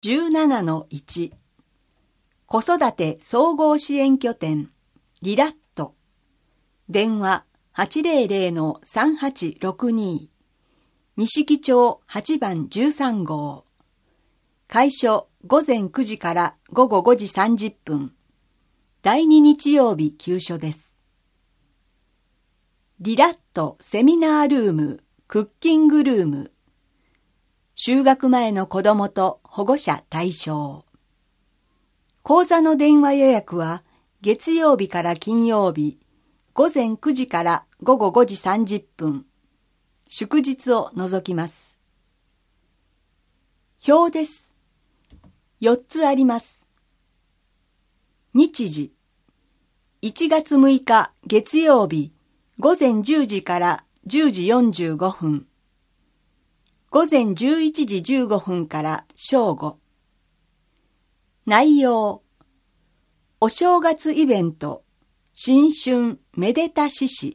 17-1 子育て総合支援拠点リラット電話 800-3862 錦町8番13号開所午前9時から午後5時30分第2日曜日休所です。リラットセミナールームクッキングルーム就学前の子どもと保護者対象。講座の電話予約は月曜日から金曜日午前9時から午後5時30分。祝日を除きます。表です。4つあります。日時。1月6日月曜日午前10時から10時45分。午前11時15分から正午。内容。お正月イベント、新春めでた獅子。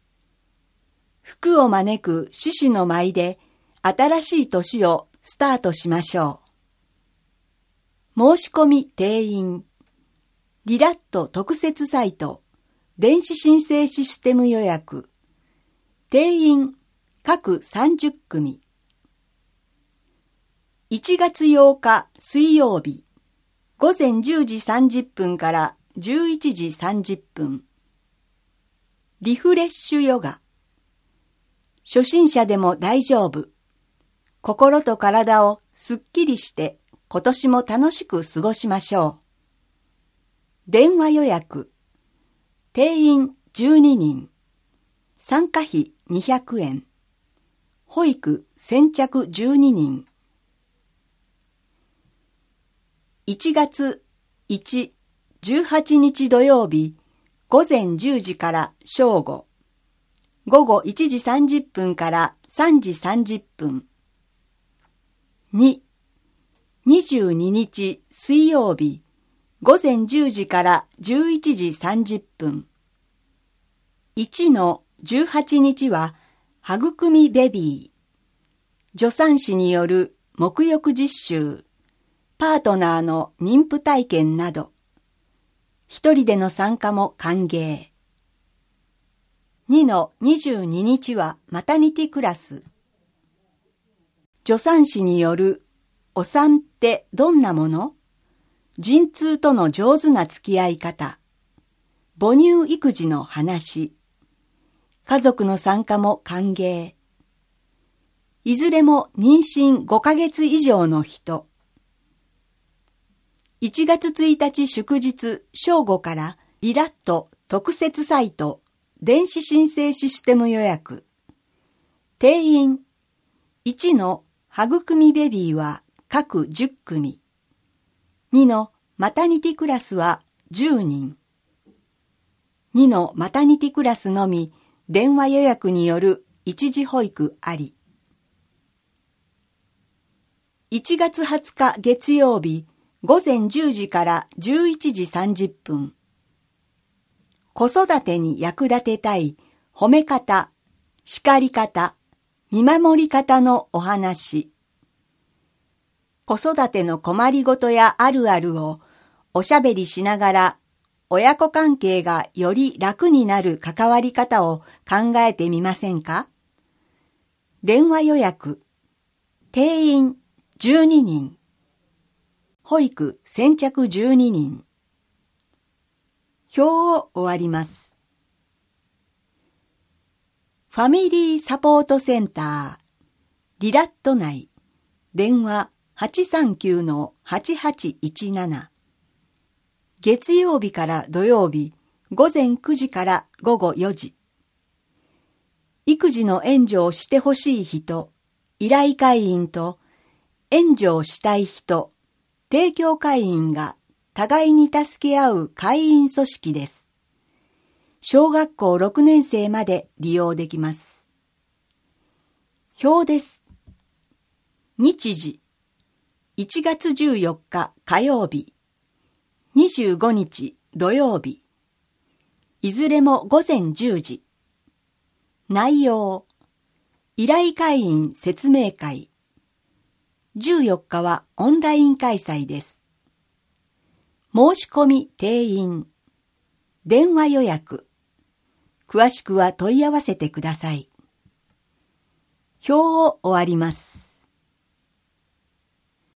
福を招く獅子の舞で新しい年をスタートしましょう。申し込み定員。リラット特設サイト、電子申請システム予約。定員各30組。1月8日水曜日、午前10時30分から11時30分。リフレッシュヨガ。初心者でも大丈夫。心と体をすっきりして今年も楽しく過ごしましょう。電話予約。定員12人。参加費200円。保育先着12人。1月1、18日土曜日、午前10時から正午。午後1時30分から3時30分。2、22日水曜日、午前10時から11時30分。1の18日は、育みベビー。助産師による沐浴実習。パートナーの妊婦体験など、一人での参加も歓迎。2の22日はマタニティクラス。助産師によるお産ってどんなもの？陣痛との上手な付き合い方。母乳育児の話。家族の参加も歓迎。いずれも妊娠5ヶ月以上の人。1月1日祝日正午からリラット特設サイト電子申請システム予約。定員1の育みベビーは各10組。2のマタニティクラスは10人。2のマタニティクラスのみ電話予約による一時保育あり。1月20日月曜日午前10時から11時30分。子育てに役立てたい褒め方、叱り方、見守り方のお話。子育ての困りごとやあるあるをおしゃべりしながら親子関係がより楽になる関わり方を考えてみませんか？電話予約。定員12人。保育先着12人。表を終わります。ファミリーサポートセンターリラット内電話 839-8817 月曜日から土曜日午前9時から午後4時。育児の援助をしてほしい人、依頼会員と援助をしたい人、提供会員が互いに助け合う会員組織です。小学校6年生まで利用できます。表です。日時。1月14日火曜日。25日土曜日。いずれも午前10時。内容。依頼会員説明会。 14日はオンライン開催です。申し込み定員。電話予約。詳しくは問い合わせてください。表を終わります。